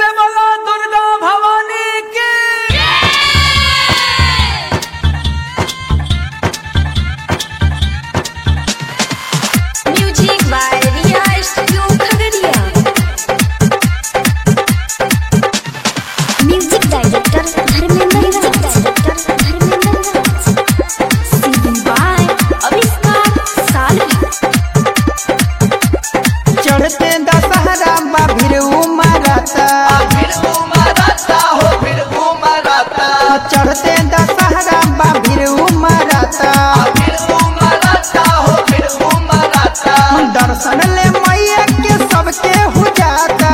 बोला दुर्गा भवानी की। Music by Riya studio Khagaria. Music director Dharmendra CD by Avishkar Salvi. चढ़ते दशहरा बा भीड़ उमरता चढ़ते दशहरा बा भीड़ उमरता दर्शन ले मैया के सबके हो जाता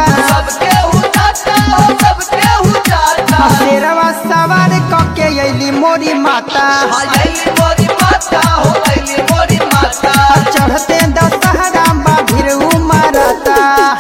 शेरवा सवार कके अइली मोरी माता चढ़ते दशहरा बा भीड़ उमरता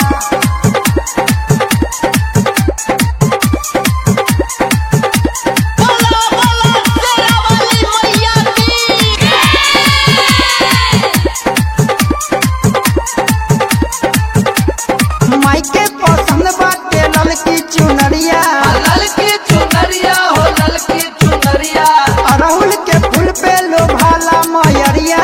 माइके पसंद बाटे ललकी चुनरिया अड़हुल के फूल पे लोभाला मयरिया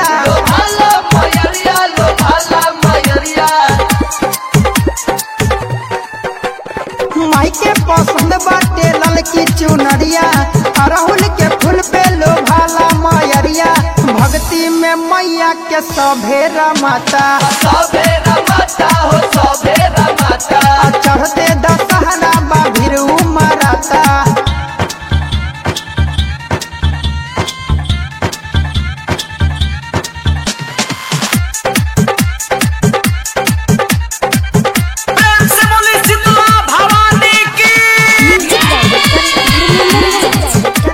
माइके पसंद बाटे ललकी चुनरिया अड़हुल के फूल पे लोभाला मयरिया भक्ति में मैया के सभे रमाता चढ़ते दशहरा बा भीड़ उमरता प्रेम से बोली शीतला भवानी की। म्यूजिक डायरेक्टर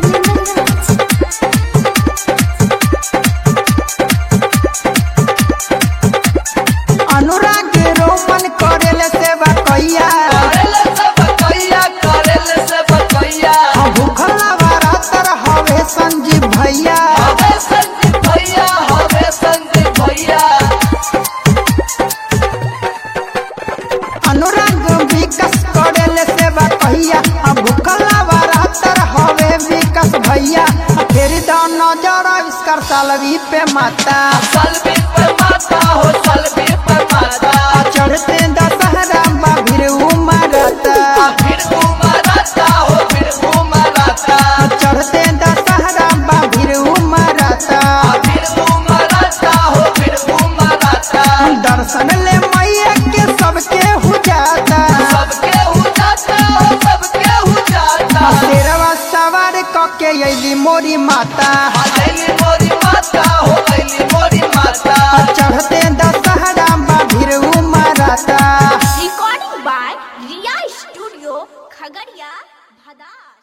अनुराग रोमन करेले सेवा कैया भूखला बरातर हवे संजीव भैया अनुराग विकास करेले सेवा कैया भूखला बरातर हवे विकास भैया फेरी द नजर आविष्कार सालवी पे माता चढ़ते दशहरा बा भीड़ उमरता चढ़ते दशहरा बा भीड़ उमरता दर्शन ले मैया के सबके हो जाता शेरवा सवार कके अइली मोरी माता चढ़ते दशहरा बा भीड़ उमरता। Recording by Riya studio Khagaria भदा।